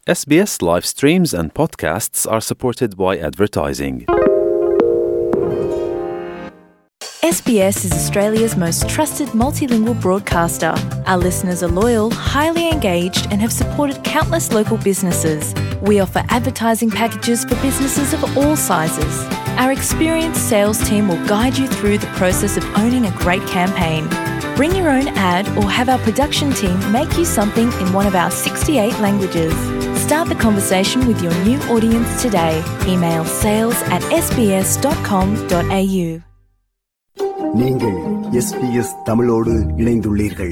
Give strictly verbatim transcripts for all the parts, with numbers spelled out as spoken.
S B S live streams and podcasts are supported by advertising. S B S is Australia's most trusted multilingual broadcaster. Our listeners are loyal, highly engaged, and have supported countless local businesses. We offer advertising packages for businesses of all sizes. Our experienced sales team will guide you through the process of owning a great campaign. Bring your own ad or have our production team make you something in one of our sixty-eight languages. Start the conversation with your new audience today. Email sales at s b s dot com dot a u. நீங்கள் S B S தமிழோடு இணைந்துள்ளீர்கள்.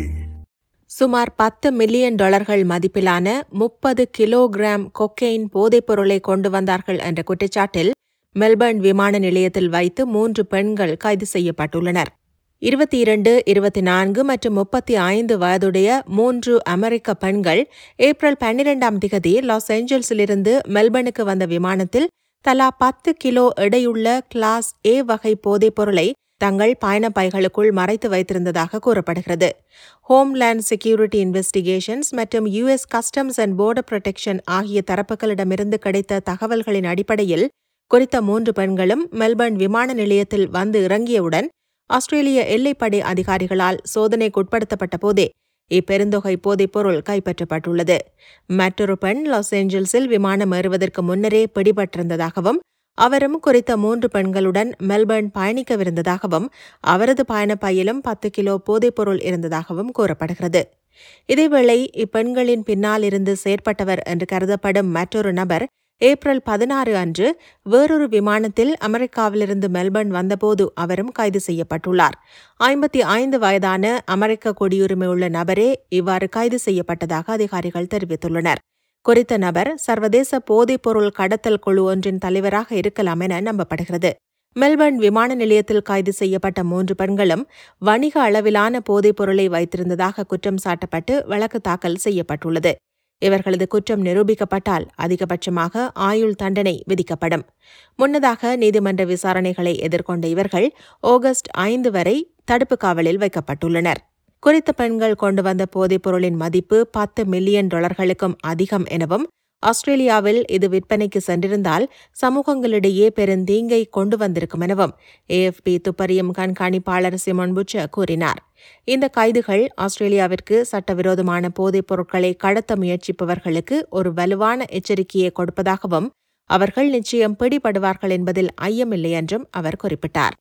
சுமார் பத்து million டாலர்கள் மதிப்பிலான முப்பது kilogram cocaine போதைப்பொருளை கொண்டு வந்தார்கள் என்ற குற்றச்சாட்டில் மெல்பர்ன் விமான நிலையத்தில் வைத்து மூன்று பெண்கள் கைது செய்யப்பட்டுள்ளனர். இருபத்தி இரண்டு இருபத்தி நான்கு மற்றும் முப்பத்தி ஐந்து வயதுடைய மூன்று அமெரிக்க பெண்கள் ஏப்ரல் பன்னிரெண்டாம் திகதி லாஸ் ஏஞ்சல்ஸிலிருந்து மெல்பர்னுக்கு வந்த விமானத்தில் தலா பத்து கிலோ எடையுள்ள கிளாஸ் ஏ வகை போதைப்பொருளை தங்கள் பயணப்பைகளுக்குள் மறைத்து வைத்திருந்ததாக கூறப்படுகிறது. ஹோம்லேண்ட் செக்யூரிட்டி இன்வெஸ்டிகேஷன்ஸ் மற்றும் US customs and border protection ஆகிய தரப்புகளிடமிருந்து கிடைத்த தகவல்களின் அடிப்படையில் குறித்த மூன்று பெண்களும் மெல்பர்ன் விமான நிலையத்தில் வந்து இறங்கியவுடன் ஆஸ்திரேலிய எல்லைப்படை அதிகாரிகளால் சோதனைக்குட்படுத்தப்பட்ட போதே இப்பெருந்தொகை போதைப்பொருள் கைப்பற்றப்பட்டுள்ளது. மற்றொரு பெண் லாஸ் ஏஞ்சல்ஸில் விமானம் ஏறுவதற்கு முன்னரே பிடிபட்டிருந்ததாகவும் அவரும் குறித்த மூன்று பெண்களுடன் மெல்பர்ன் பயணிக்கவிருந்ததாகவும் அவரது பயணப்பையிலும் பத்து கிலோ போதைப்பொருள் இருந்ததாகவும் கூறப்படுகிறது. இதேவேளை இப்பெண்களின் பின்னால் இருந்து செயற்பட்டவர் என்று கருதப்படும் மற்றொரு நபர் ஏப்ரல் பதினாறு அன்று வேறொரு விமானத்தில் அமெரிக்காவிலிருந்து மெல்பர்ன் வந்தபோது அவரும் கைது செய்யப்பட்டுள்ளார். ஐம்பத்தி ஐந்து வயதான அமெரிக்க குடியுரிமை உள்ள நபரே இவ்வாறு கைது செய்யப்பட்டதாக அதிகாரிகள் தெரிவித்துள்ளனர். குறித்த நபர் சர்வதேச போதைப்பொருள் கடத்தல் குழு ஒன்றின் தலைவராக இருக்கலாம் என நம்பப்படுகிறது. மெல்பர்ன் விமான நிலையத்தில் கைது செய்யப்பட்ட மூன்று பெண்களும் வணிக அளவிலான போதைப்பொருளை வைத்திருந்ததாக குற்றம் சாட்டப்பட்டு வழக்கு தாக்கல் செய்யப்பட்டுள்ளது. இவர்களது குற்றம் நிரூபிக்கப்பட்டால் அதிகபட்சமாக ஆயுள் தண்டனை விதிக்கப்படும். முன்னதாக நீதிமன்ற விசாரணைகளை எதிர்கொண்ட இவர்கள் ஆகஸ்ட் ஐந்து வரை தடுப்பு காவலில் வைக்கப்பட்டுள்ளனர். குறித்த பெண்கள் கொண்டு வந்த போதைப்பொருளின் மதிப்பு பத்து மில்லியன் டாலர்களுக்கும் அதிகம் எனவும் ஆஸ்திரேலியாவில் இது விற்பனைக்கு சென்றிருந்தால் சமூகங்களிடையே பெருந்தீங்கை கொண்டு வந்திருக்கும் எனவும் ஏஎஃப்பி துப்பறியும் கண்காணிப்பாளர் சிமோன் புச்சர் கூறினார். இந்த கைதுகள் ஆஸ்திரேலியாவிற்கு சட்டவிரோதமான போதைப் பொருட்களை கடத்த முயற்சிப்பவர்களுக்கு ஒரு வலுவான எச்சரிக்கையை கொடுப்பதாகவும் அவர்கள் நிச்சயம் பிடிபடுவார்கள் என்பதில் ஐயமில்லை என்றும் அவர் குறிப்பிட்டார்.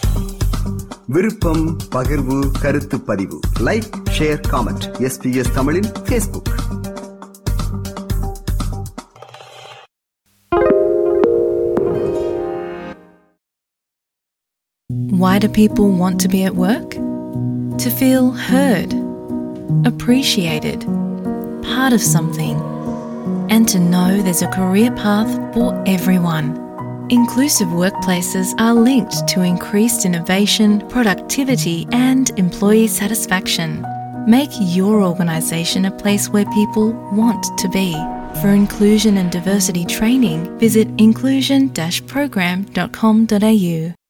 விருப்பம், பகிர்வு, கருத்து பதிவு, like, share, comment. S B S தமிழின் Facebook. Why do people want to be at work? To feel heard, appreciated, part of something, and to know there's a career path for everyone. Inclusive workplaces are linked to increased innovation, productivity, and employee satisfaction. Make your organisation a place where people want to be. For inclusion and diversity training, visit inclusion dash program dot com dot a u.